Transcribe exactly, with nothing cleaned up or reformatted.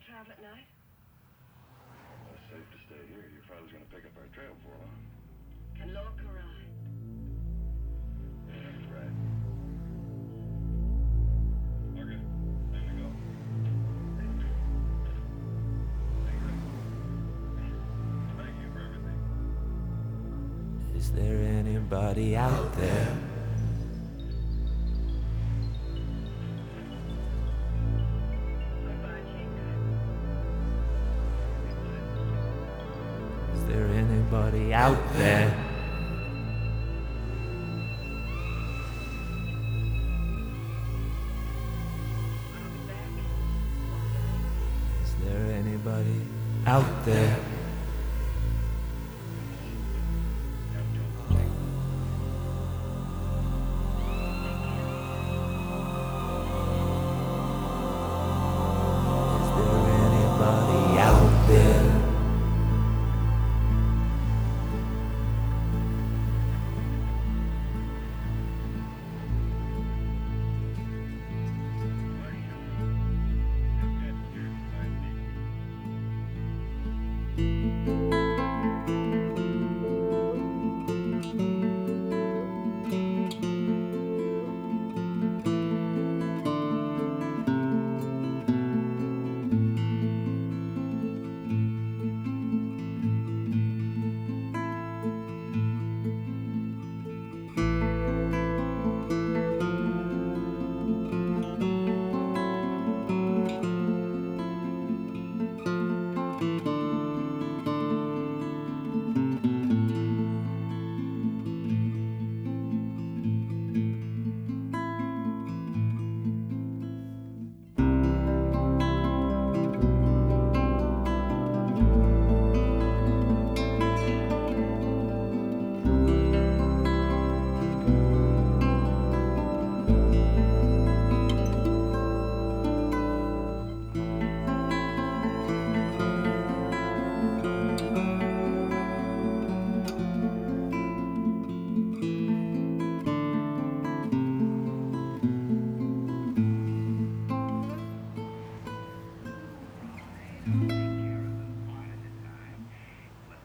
travel at night? Well, it's safe to stay here. Your father's gonna pick up our trail for long. Can Lorca ride? That's right. Okay, time to go. Thank you. Thank you for everything. Is there anybody out there? Bye-bye, Tinker. Is there anybody out there? I'll be back. Is there anybody out there?